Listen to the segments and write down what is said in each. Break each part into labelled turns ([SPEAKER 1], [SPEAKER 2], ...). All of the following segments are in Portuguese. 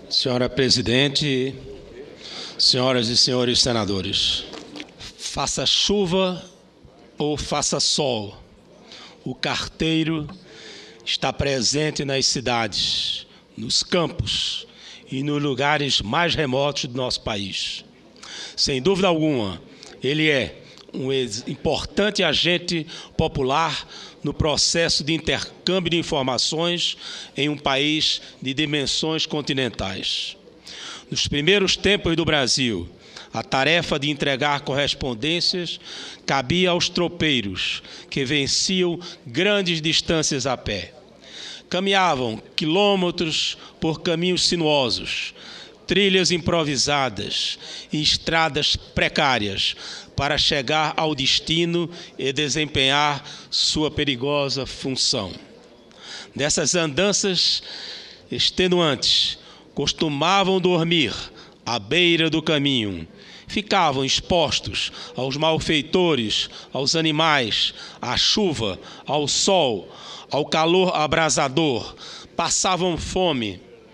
[SPEAKER 1] Senhora Presidente, senhoras e senhores senadores, faça chuva ou faça sol, o carteiro está presente nas cidades, nos campos e nos lugares mais remotos do nosso país. Sem dúvida alguma, ele é um importante agente popular no processo de intercâmbio de informações em um país de dimensões continentais. Nos primeiros tempos do Brasil, a tarefa de entregar correspondências cabia aos tropeiros, que venciam grandes distâncias a pé. Caminhavam quilômetros por caminhos sinuosos, trilhas improvisadas e estradas precárias para chegar ao destino e desempenhar sua perigosa função. Dessas andanças extenuantes, costumavam dormir à beira do caminho. Ficavam expostos aos malfeitores, aos animais, à chuva, ao sol, ao calor abrasador. Passavam fome,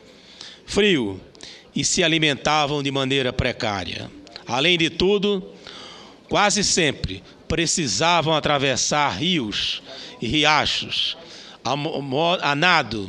[SPEAKER 1] frio e se alimentavam de maneira precária. Além de tudo, quase sempre precisavam atravessar rios e riachos a nado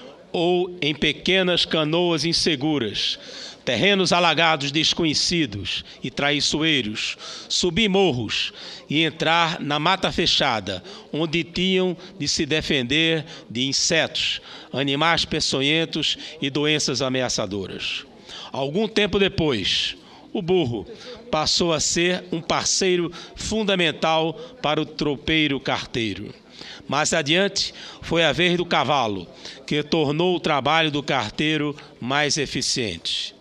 [SPEAKER 1] ou em pequenas canoas inseguras, terrenos alagados desconhecidos e traiçoeiros, subir morros e entrar na mata fechada, onde tinham de se defender de insetos, animais peçonhentos e doenças ameaçadoras. Algum tempo depois, o burro passou a ser um parceiro fundamental para o tropeiro carteiro. Mais adiante, foi a vez do cavalo, que tornou o trabalho do carteiro mais eficiente.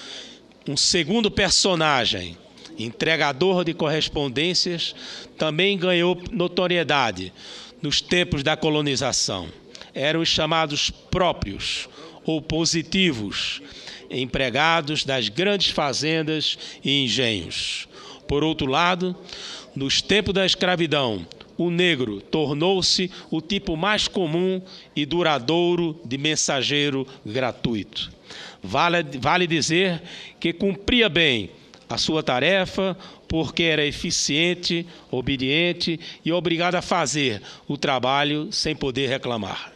[SPEAKER 1] Um segundo personagem, entregador de correspondências, também ganhou notoriedade nos tempos da colonização. Eram os chamados próprios ou positivos, empregados das grandes fazendas e engenhos. Por outro lado, nos tempos da escravidão, o negro tornou-se o tipo mais comum e duradouro de mensageiro gratuito. Vale dizer que cumpria bem a sua tarefa porque era eficiente, obediente e obrigado a fazer o trabalho sem poder reclamar.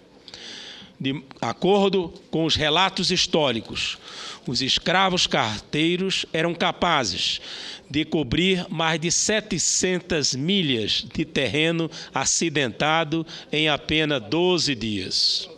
[SPEAKER 1] De acordo com os relatos históricos, os escravos carteiros eram capazes de cobrir mais de 700 milhas de terreno acidentado em apenas 12 dias.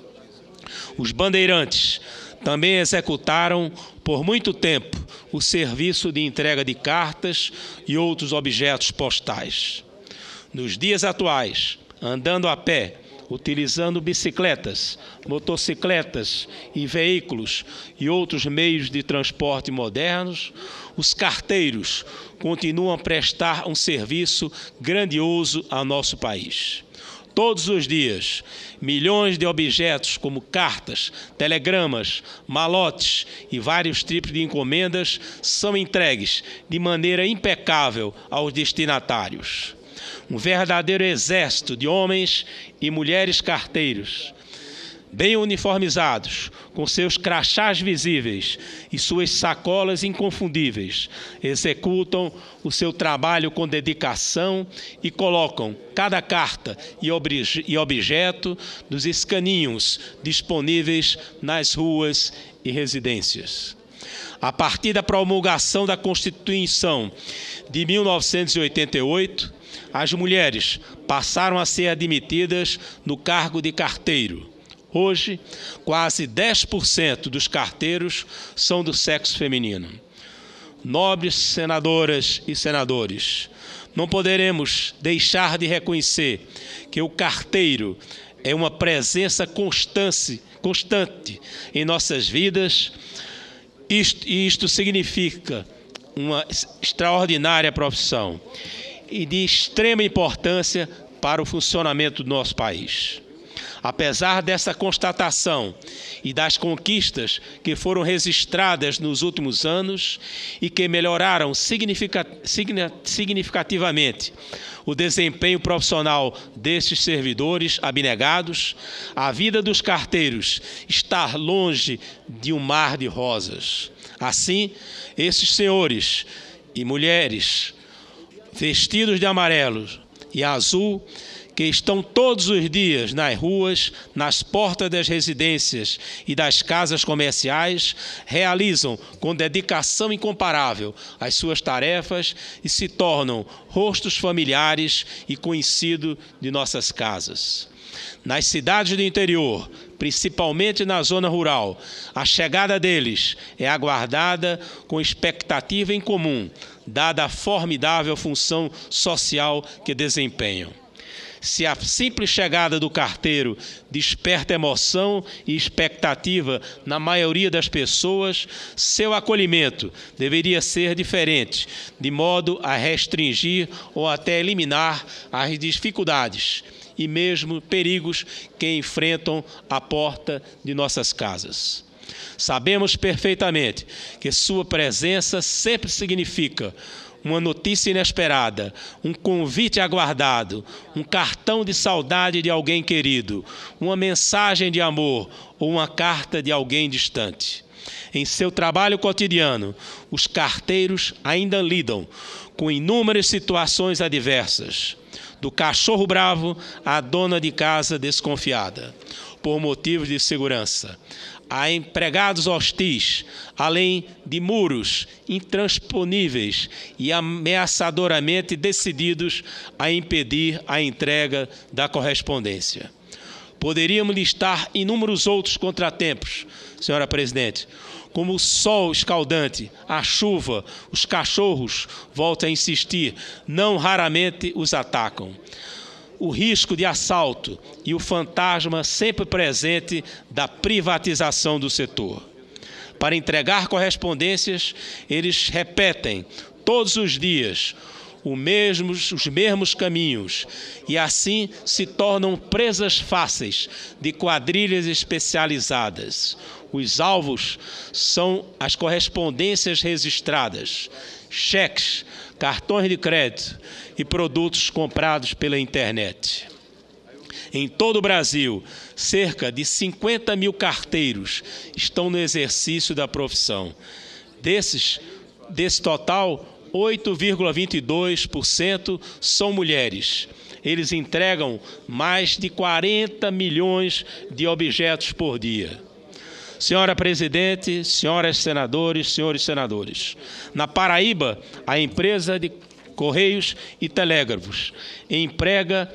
[SPEAKER 1] Os bandeirantes também executaram por muito tempo o serviço de entrega de cartas e outros objetos postais. Nos dias atuais, andando a pé, utilizando bicicletas, motocicletas e veículos e outros meios de transporte modernos, os carteiros continuam a prestar um serviço grandioso ao nosso país. Todos os dias, milhões de objetos como cartas, telegramas, malotes e vários tipos de encomendas são entregues de maneira impecável aos destinatários. Um verdadeiro exército de homens e mulheres carteiros, bem uniformizados, com seus crachás visíveis e suas sacolas inconfundíveis, executam o seu trabalho com dedicação e colocam cada carta e objeto nos escaninhos disponíveis nas ruas e residências. A partir da promulgação da Constituição de 1988, as mulheres passaram a ser admitidas no cargo de carteiro. Hoje, quase 10% dos carteiros são do sexo feminino. Nobres senadoras e senadores, não poderemos deixar de reconhecer que o carteiro é uma presença constante em nossas vidas. Isto significa uma extraordinária profissão e de extrema importância para o funcionamento do nosso país. Apesar dessa constatação e das conquistas que foram registradas nos últimos anos e que melhoraram significativamente o desempenho profissional destes servidores abnegados, a vida dos carteiros está longe de um mar de rosas. Assim, esses senhores e mulheres vestidos de amarelo e azul, que estão todos os dias nas ruas, nas portas das residências e das casas comerciais, realizam com dedicação incomparável as suas tarefas e se tornam rostos familiares e conhecidos de nossas casas. Nas cidades do interior, principalmente na zona rural, a chegada deles é aguardada com expectativa em comum, dada a formidável função social que desempenham. Se a simples chegada do carteiro desperta emoção e expectativa na maioria das pessoas, seu acolhimento deveria ser diferente, de modo a restringir ou até eliminar as dificuldades e mesmo perigos que enfrentam à porta de nossas casas. Sabemos perfeitamente que sua presença sempre significa uma notícia inesperada, um convite aguardado, um cartão de saudade de alguém querido, uma mensagem de amor ou uma carta de alguém distante. Em seu trabalho cotidiano, os carteiros ainda lidam com inúmeras situações adversas, do cachorro bravo à dona de casa desconfiada, por motivos de segurança, a empregados hostis, além de muros intransponíveis e ameaçadoramente decididos a impedir a entrega da correspondência. Poderíamos listar inúmeros outros contratempos, senhora presidente, como o sol escaldante, a chuva, os cachorros, volto a insistir, não raramente os atacam. O risco de assalto e o fantasma sempre presente da privatização do setor. Para entregar correspondências, eles repetem todos os dias os mesmos caminhos e assim se tornam presas fáceis de quadrilhas especializadas. Os alvos são as correspondências registradas, cheques, cartões de crédito e produtos comprados pela internet. Em todo o Brasil, cerca de 50 mil carteiros estão no exercício da profissão. Desse total, 8,22% são mulheres. Eles entregam mais de 40 milhões de objetos por dia. Senhora presidente, senhoras senadores, senhores senadores, na Paraíba, a empresa de Correios e Telégrafos emprega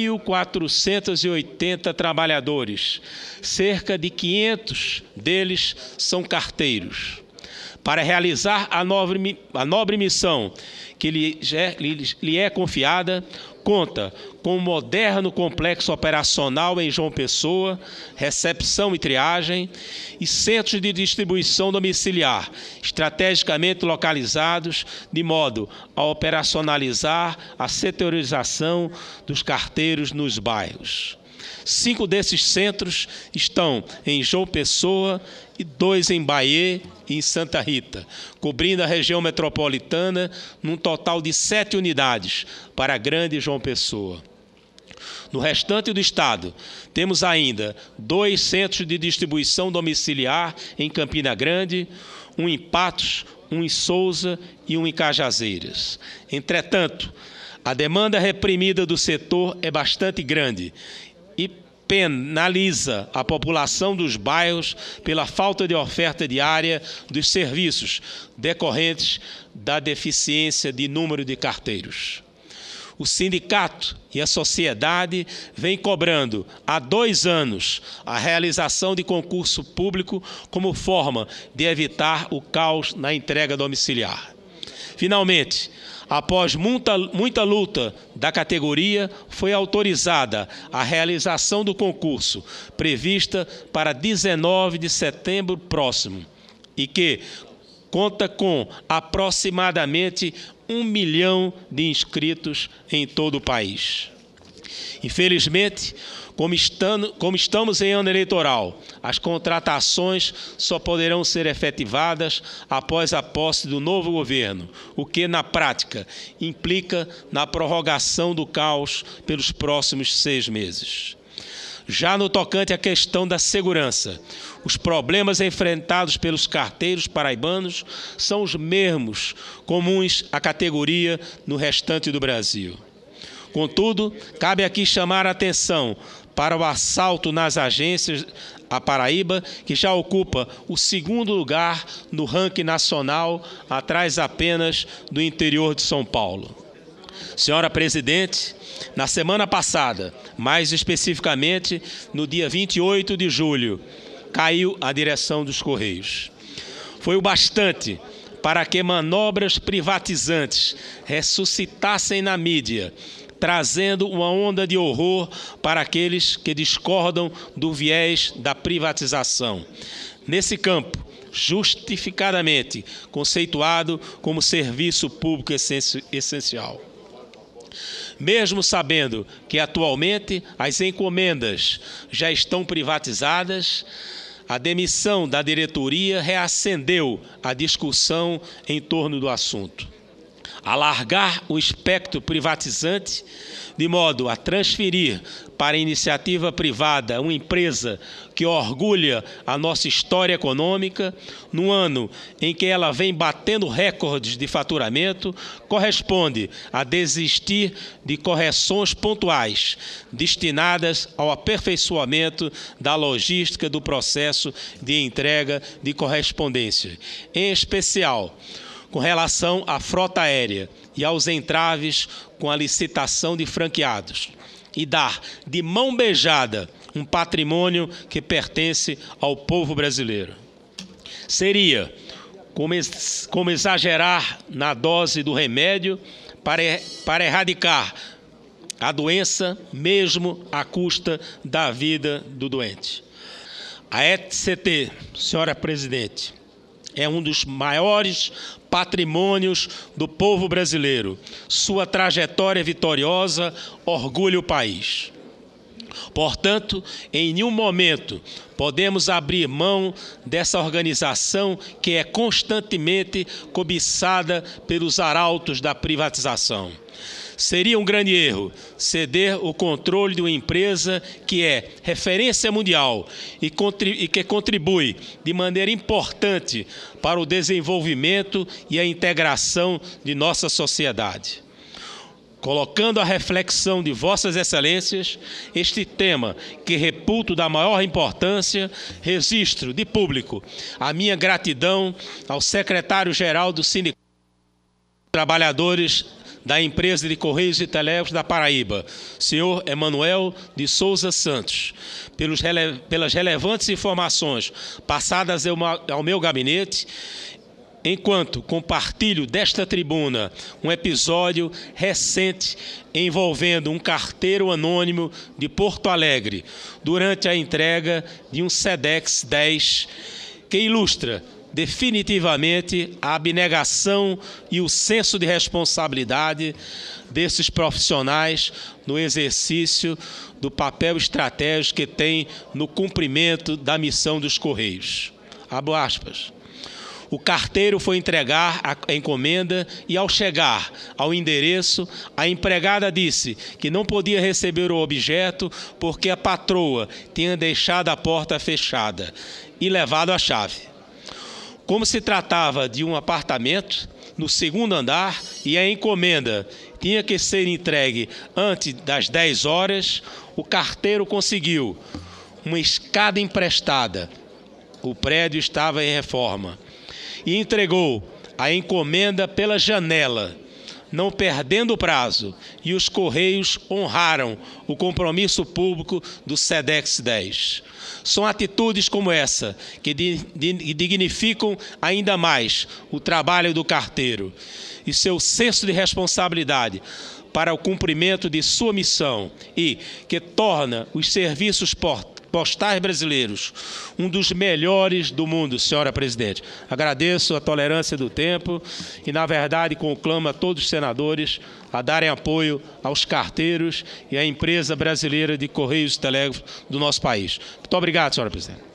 [SPEAKER 1] 1.480 trabalhadores. Cerca de 500 deles são carteiros. Para realizar a nobre missão que lhe é confiada, conta com um moderno complexo operacional em João Pessoa, recepção e triagem, e centros de distribuição domiciliar, estrategicamente localizados, de modo a operacionalizar a setorização dos carteiros nos bairros. 5 desses centros estão em João Pessoa e 2 em Bahia e em Santa Rita, cobrindo a região metropolitana num total de 7 unidades para a Grande João Pessoa. No restante do estado, temos ainda 2 centros de distribuição domiciliar em Campina Grande, um em Patos, um em Souza e um em Cajazeiras. Entretanto, a demanda reprimida do setor é bastante grande e penaliza a população dos bairros pela falta de oferta diária dos serviços decorrentes da deficiência de número de carteiros. O sindicato e a sociedade vêm cobrando há 2 anos a realização de concurso público como forma de evitar o caos na entrega domiciliar. Finalmente, após muita luta da categoria, foi autorizada a realização do concurso, prevista para 19 de setembro próximo, e que conta com aproximadamente 1 milhão de inscritos em todo o país. Infelizmente, Como estamos em ano eleitoral, as contratações só poderão ser efetivadas após a posse do novo governo, o que, na prática, implica na prorrogação do caos pelos próximos 6 meses. Já no tocante à questão da segurança, os problemas enfrentados pelos carteiros paraibanos são os mesmos comuns à categoria no restante do Brasil. Contudo, cabe aqui chamar a atenção para o assalto nas agências à Paraíba, que já ocupa o 2º lugar no ranking nacional, atrás apenas do interior de São Paulo. Senhora Presidente, na semana passada, mais especificamente no dia 28 de julho, caiu a direção dos Correios. Foi o bastante para que manobras privatizantes ressuscitassem na mídia, trazendo uma onda de horror para aqueles que discordam do viés da privatização. Nesse campo, justificadamente conceituado como serviço público essencial. Mesmo sabendo que atualmente as encomendas já estão privatizadas, a demissão da diretoria reacendeu a discussão em torno do assunto. Alargar o espectro privatizante, de modo a transferir para a iniciativa privada uma empresa que orgulha a nossa história econômica, no ano em que ela vem batendo recordes de faturamento, corresponde a desistir de correções pontuais destinadas ao aperfeiçoamento da logística do processo de entrega de correspondência, em especial com relação à frota aérea e aos entraves com a licitação de franqueados, e dar de mão beijada um patrimônio que pertence ao povo brasileiro. Seria como exagerar na dose do remédio para erradicar a doença, mesmo à custa da vida do doente. A ETCT, senhora Presidente, é um dos maiores patrimônios do povo brasileiro. Sua trajetória vitoriosa orgulha o país. Portanto, em nenhum momento podemos abrir mão dessa organização que é constantemente cobiçada pelos arautos da privatização. Seria um grande erro ceder o controle de uma empresa que é referência mundial e que contribui de maneira importante para o desenvolvimento e a integração de nossa sociedade. Colocando à reflexão de Vossas Excelências este tema que reputo da maior importância, registro de público a minha gratidão ao secretário-geral do Sindicato dos Trabalhadores da Empresa de Correios e Telégrafos da Paraíba, senhor Emanuel de Souza Santos, pelas relevantes informações passadas ao meu gabinete, enquanto compartilho desta tribuna um episódio recente envolvendo um carteiro anônimo de Porto Alegre durante a entrega de um Sedex 10, que ilustra definitivamente a abnegação e o senso de responsabilidade desses profissionais no exercício do papel estratégico que têm no cumprimento da missão dos Correios. Abro aspas. O carteiro foi entregar a encomenda e, ao chegar ao endereço, a empregada disse que não podia receber o objeto porque a patroa tinha deixado a porta fechada e levado a chave. Como se tratava de um apartamento no 2º andar e a encomenda tinha que ser entregue antes das 10 horas, o carteiro conseguiu uma escada emprestada. O prédio estava em reforma. E entregou a encomenda pela janela, não perdendo o prazo, e os Correios honraram o compromisso público do Sedex 10. São atitudes como essa que dignificam ainda mais o trabalho do carteiro e seu senso de responsabilidade para o cumprimento de sua missão e que torna os serviços postais brasileiros, um dos melhores do mundo, senhora presidente. Agradeço a tolerância do tempo e, na verdade, conclamo a todos os senadores a darem apoio aos carteiros e à empresa brasileira de Correios e Telégrafos do nosso país. Muito obrigado, senhora presidente.